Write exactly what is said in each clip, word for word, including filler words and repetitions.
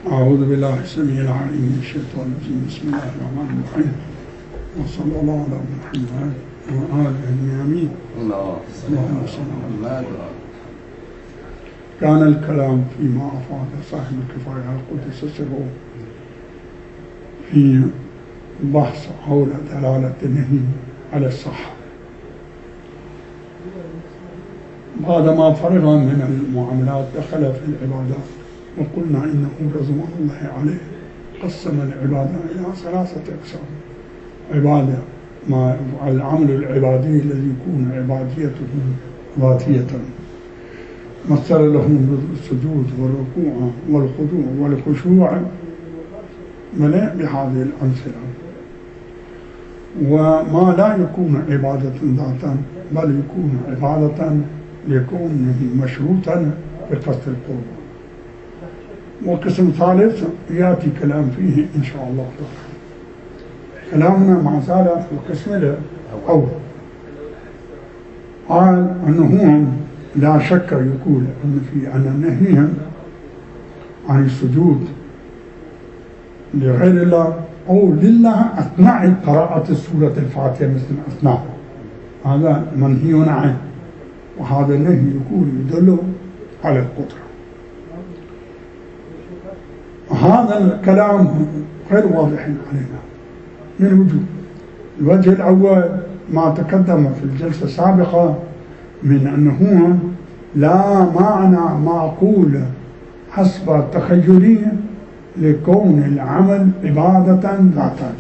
أعوذ بالله السميع العليم من الشيطان الرجيم. بسم الله الرحمن الرحيم، وصلى الله على محمد وآله اليمين. اللهم صل على محمد. كان الكلام فيما أفاد صاحب الكفاية القدس سره في بحث حول دلالة النهي على الصحة. بعدما فرغ من المعاملات دخل في العبادات، وقلنا إنه رضوان الله عليه قسم العبادة إلى ثلاثة أقسام: عبادة مع العمل العبادي الذي يكون عباديته ذاتية، مثل لهم بالسجود والركوع والخضوع والخشوع مليء بهذه الأمثلة. وما لا يكون عبادة ذاتا بل يكون عبادة ليكون مشروطا بقصد القرب. وقسم ثالث يأتي كلام فيه إن شاء الله تعالى. كلامنا مع ذلك في القسم الأول قال أنه لا شك يقول أن في أن النهي عن السجود لغير الله أو لله أثناء قراءة سورة الفاتحة مثل أثناء، هذا منهي عنه، وهذا النهي يقول يدل على القدرة. هذا الكلام غير واضح علينا من وجوه. الوجه الأول ما تقدم في الجلسة السابقة من أنه لا معنى معقول حسب تخيلية لكون العمل عبادة ذاتا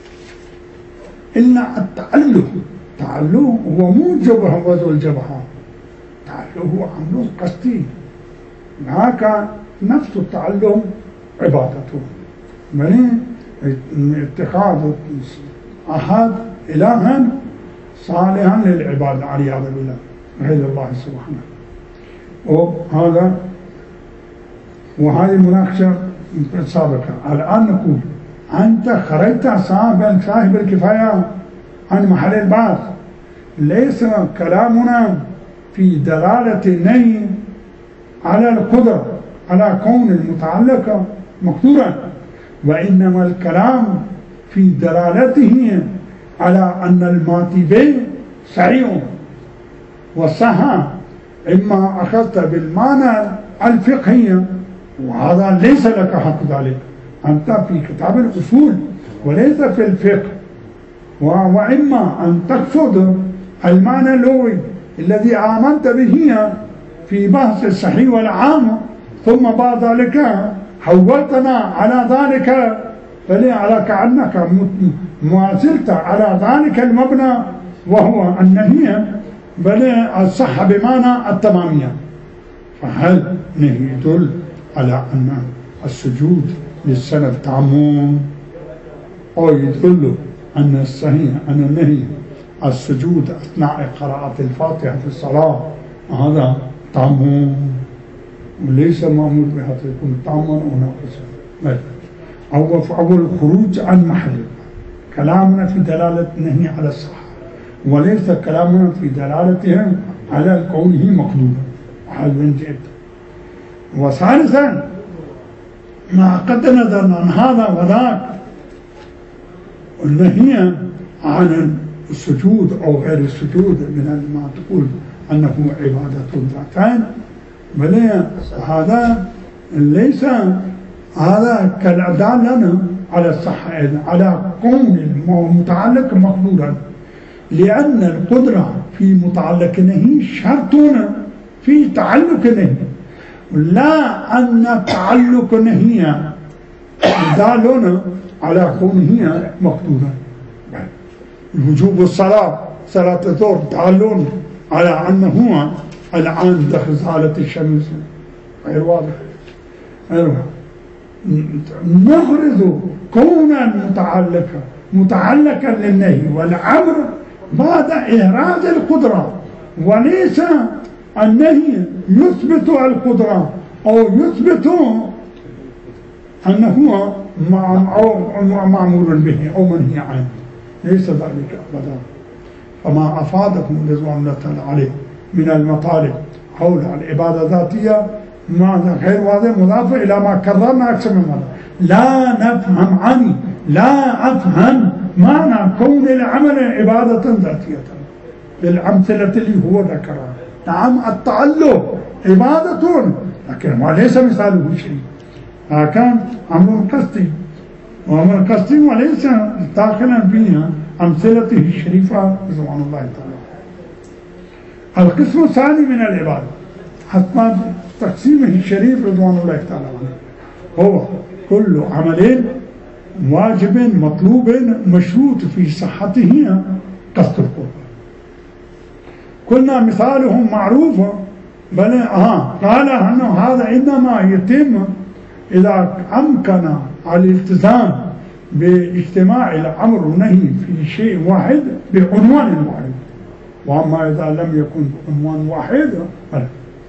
إلا التعلق. التعلق هو مو الجبهة وذو الجبهة، التعلق هو عمل قصدي، هكذا نفس التعلم عبادته، من اتخاذ أحد إلها صالحا للعبادة والعياذ بالله غير الله سبحانه. وهذا وهذه المناقشة السابقة. الآن نقول أنت خرجت صاحب صاحب الكفاية عن محل البحث. ليس كلامنا في دلالة النهي على القدرة على كون المتعلق مقدورا، وإنما الكلام في دلالته على أن الماتبين صحيح والصحة إما أخذت بالمعنى الفقهي، وهذا ليس لك حق ذلك، أنت في كتاب الأصول وليس في الفقه، وإما أن تقصد المعنى اللغوي الذي آمنت به في بحث الصحيح والعام، ثم بعد ذلك حولتنا على ذلك، فلي على كأنك ما زلت على ذلك المبنى وهو النهي بل الصحة بمعنى التمامية. فهل نهي يدل على أن السجود للسنة تعمم، أو يدل أن الصحيح أن النهي السجود أثناء قراءة الفاتحة في الصلاة هذا تعمم وليس مأمور بهذا، يكون تعمم أو ناقصا، أو أول الخروج عن محله. كلامنا في دلالة النهي على الصحة، وليس كلامنا في دلالته على كونه مقدورا. وهذا من جد. وثالثا ما قد نظرنا عن هذا وذاك، النهي عن السجود أو غير السجود من ما تقول أنه عبادة ذاتان، بل هذا ليس هذا كالدالة على الصحة على كون المتعلق مقدورا، لأن القدرة في متعلق النهي شرط في تعلق النهي، لا أن تعلق النهي دال على كونه مقدورا. وجوب الصلاة صلاة الظهر دال على أنه الآن دخل زالت الشمس، غير واضح. نغرز كونا متعلقا متعلقا للنهي والأمر بعد إهراج القدرة، وليس النهي يثبت القدرة أو يثبت أنه معمول به أو منهي عنه، ليس ذلك أبدا. فما أفادكم رضوان الله تعالى عليه من المطالب حول العبادة الذاتية ما غير واضح مضاف إلى ما كررنا أكثر من مرة. لا نفهم عني، لا أفهم معنى كون العمل عبادة ذاتية بالأمثلة اللي هو ذكرها. نعم التعلق عبادة، لكن وليس مثاله شيء. هكذا أمر قصدي، وأمر قصدي وليس داخلا فيها أمثلته الشريفة رضوان الله تعالى. القسم الثاني من العبادة حتى تقسيمه الشريف رضوان الله تعالى هو كل عمل واجب مطلوب مشروط في صحته قصد القرب. قلنا مثالهم معروف، بل آه قال أنه هذا إنما يتم إذا أمكن الالتزام باجتماع الأمر والنهي في شيء واحد بعنوان واحد. وأما إذا لم يكن بعنوان واحد فلا.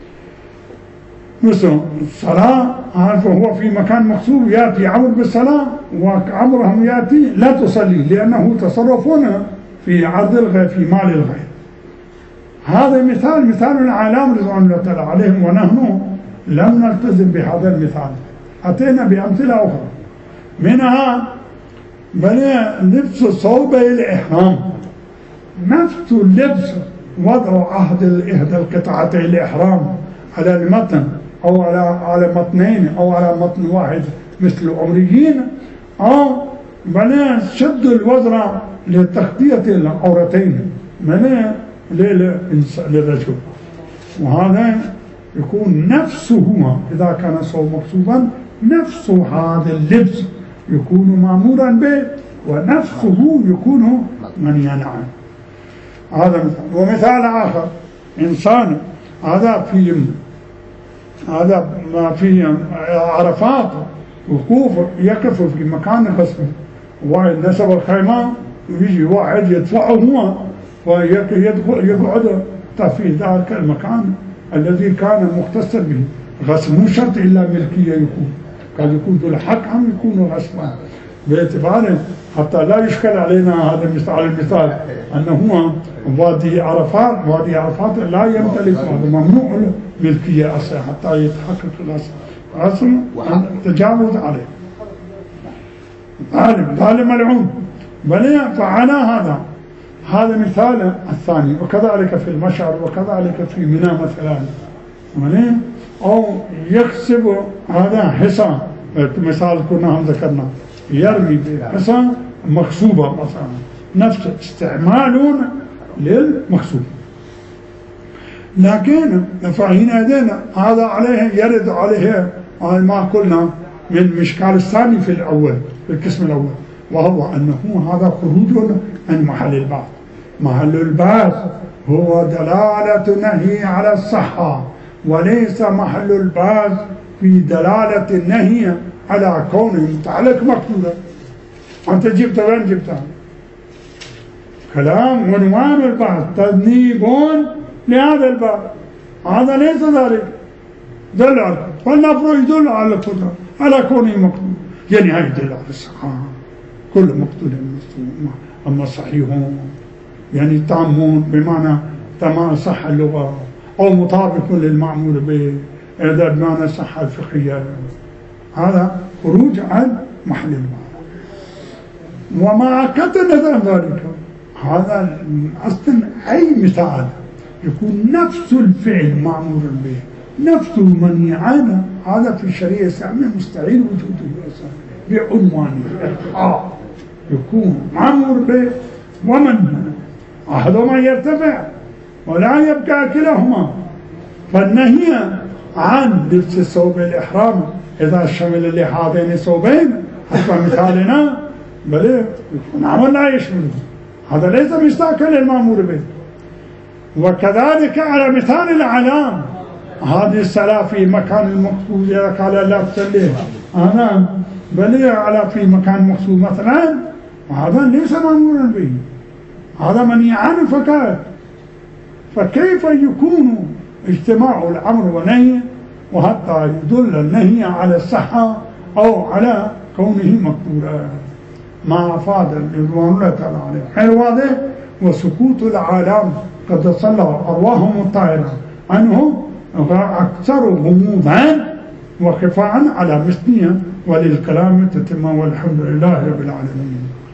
مثل الصلاة فهو في مكان مخصوص يأتي أمر بالصلاة وأمرهم يأتي لا تصلي لأنه تصرفون في عرض الغير في مال الغير. هذا مثال مثال العالم رضوان الله تعالى عليهم، ونحن لم نلتزم بهذا المثال، أتينا بأمثلة أخرى منها بل لبس صوب الإحرام. نفس اللبس وضع عهد إحدى القطعتي الإحرام على المتن أو على على متنين أو على متن واحد مثل الأمريين، أو بل شد الوزر لتغطية العورتين من للرجل. وهذا يكون نفسه إذا كان صوب مكتوبا نفس هذا اللبس يكون مأمورا به ونفسه يكون منهيا عنه. هذا مثال. ومثال آخر إنسان هذا في هذا ما في عرفات وقوف يقف في مكان خصبه، واحد نسب الخيمة يجي واحد يدفعه هو ويقعد في ذلك المكان الذي كان مختصا به. غصب مو شرط إلا ملكية يكون، قد يكون ذو الحق هم يكون غصبا، باعتبار حتى لا يشكل علينا هذا المثال المثال أنه هو وادي عرفات وادي عرفات لا يمتلك، هذا ممنوع الملكية أصلا حتى يتحقق الأصل أصل تجاوز عليه. ظالم ظالم ملعون. بل فعلى هذا هذا مثال الثاني. وكذلك في المشعر وكذلك في منى مثلا، أو يكسب هذا حصى مثال كنا هم ذكرنا يرمي بحصى مخصوبة مثلا، نفس استعمال للمخصوب. لكن فحينئذ هذا عليه يرد عليه ما قلنا من مشكال الثاني في الأول في القسم الأول، وهو أنه هذا خروج عن محل البعث. محل البعث هو دلالة نهي على الصحة، وليس محل البعث في دلالة النهي على كونه متعلق مقتولا. أنت جبت وين جبتها؟ كلام عنوان البعث تذنيب لهذا البعث، هذا ليس ذلك دل والنفر يدل على القدرة على كونه مقتول، يعني هاي يدل على الصحة. كل مقتول مقتول، أما صحيحون يعني تامون بمعنى تمام صح اللغة أو مطابق للمعمول به إذا بمعنى الصحة الفقهية. هذا خروج عن محل البعث. ومع كثرة ذلك هذا أصلا أي مثال يكون نفس الفعل معمول به نفس المنهي عنه، هذا في الشريعة الإسلامية مستحيل وجوده بعنوانه. آه يكون معمول به ومنهي أحدهما يرتفع ولا يبقى كلاهما. فالنهي عن لبس ثوب الإحرام إذا شمل لهذين الثوبين حتى مثالنا بل العمل لا يشمله، هذا ليس مشتاقا للمأمور به. وكذلك على مثال العلام هذه الصلاة في مكان المقصود إذا قال لا تصلي أنا بل على في مكان مقصود مثلا، هذا ليس مأمورا به، هذا منهي عنه فقط. فكيف يكون اجتماع الأمر والنهي وحتى يدل النهي على الصحة أو على كونه مقبولا؟ ما أفاد رضوان الله تعالى عليه غير واضح. وسكوت العالم قد صلى أرواحهم الطاهرة عنه أكثر غموضا وخفاء على مثلها، وللكلام تتم، والحمد لله رب العالمين.